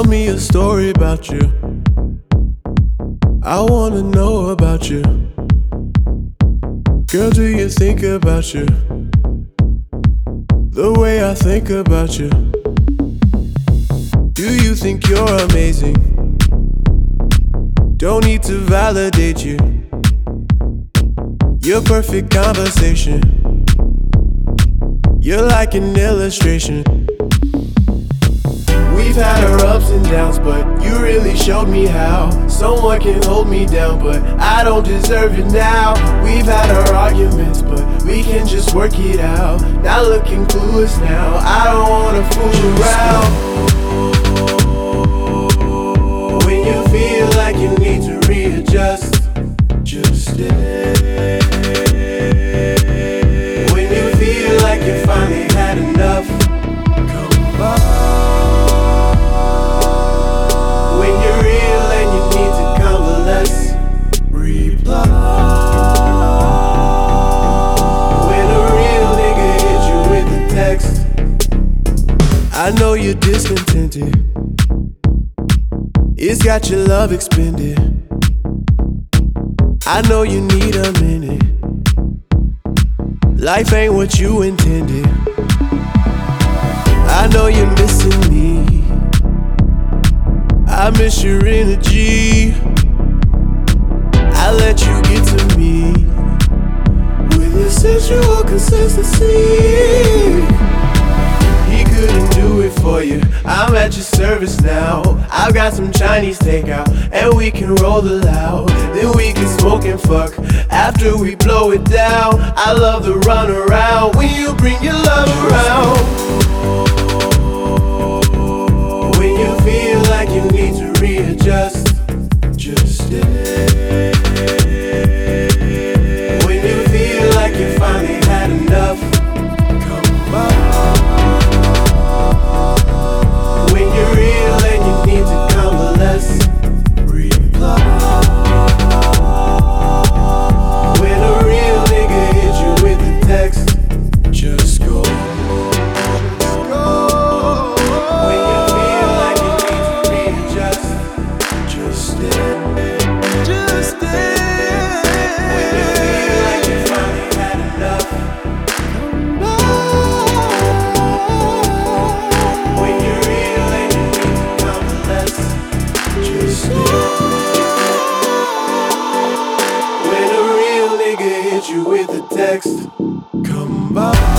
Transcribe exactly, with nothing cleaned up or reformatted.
me a story about you. I wanna know about you. Girl, do you think about you the way I think about you? Do you think you're amazing? Don't need to validate you. You're perfect conversation. You're like an illustration. We've had our ups and downs, but you really showed me how someone can hold me down, but I don't deserve it now. We've had our arguments, but we can just work it out. Not looking clueless now, I don't wanna fool around. When you feel like you need to readjust, just stay. When you feel like you finally had enough, come on. I know you're discontented. It's got your love expended. I know you need a minute. Life ain't what you intended. I know you're missing me. I miss your energy. I let you get to me with your sensual consistency. He couldn't do it for you, I'm at your service now. I've got some Chinese takeout, and we can roll it loud. Then we can smoke and fuck after we blow it down. I love the run around when you bring your love around. When you feel like you need to readjust, just stay. When you feel like you finally had enough, come on. You with the text, come by.